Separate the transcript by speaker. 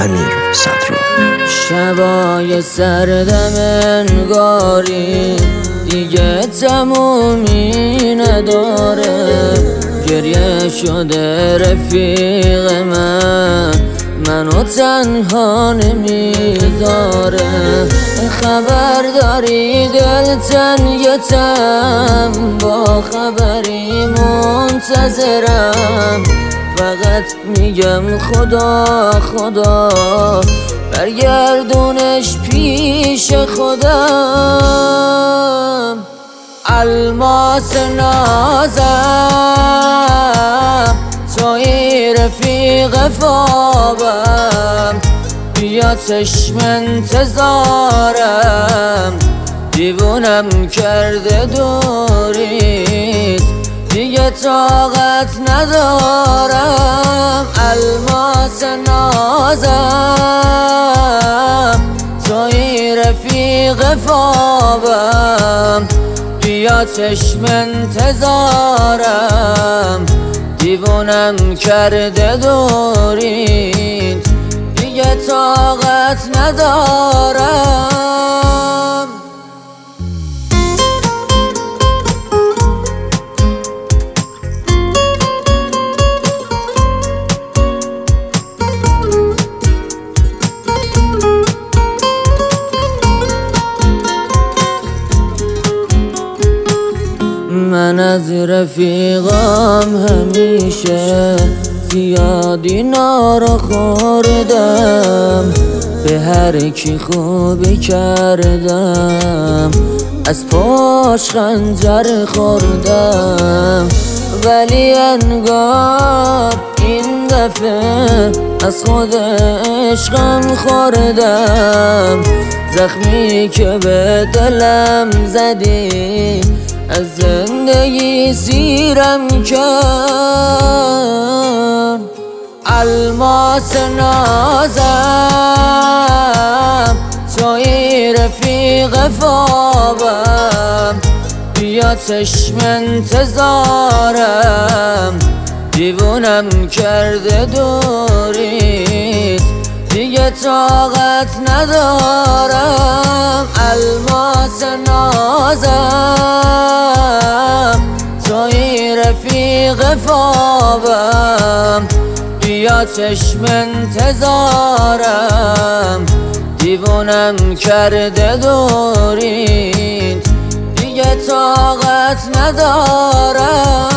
Speaker 1: امیر صدرا.
Speaker 2: شبای سردم انگاری دیگه تمومی نداره، گریه شده رفیق منو تنها نمیذاره. خبر داری دل تنگتم، با خبری منتظرم، فقط میگم خدا خدا برگردونش پیش خودم. الماس نازم توی رفیق خوابم، بیا چشم انتظارم، دیوونم کرده دوریت، دیگه طاقت ندارم. الماس نازم توی رفیق خوابم، بیا چشم انتظارم، دیوونم کرده دوریت، دیگه طاقت ندارم. من از رفیقام همیشه زیادی نارو خوردم، به هر کی خوبی کردم، از پاش خنجر خوردم، ولی انگار این دفعه از خود عشقم خوردم. زخمی که به دلم زدی از زندگی سیرم کرد. الماس نازم توی رفیق خوابم، بیا چشم انتظارم، دیوونم کرده دوریت، دیگه طاقت ندارم. الماس نازم توی رفیق خوابم، بیا چشم انتظارم، دیوونم کرده دوریت، دیگه طاقت ندارم.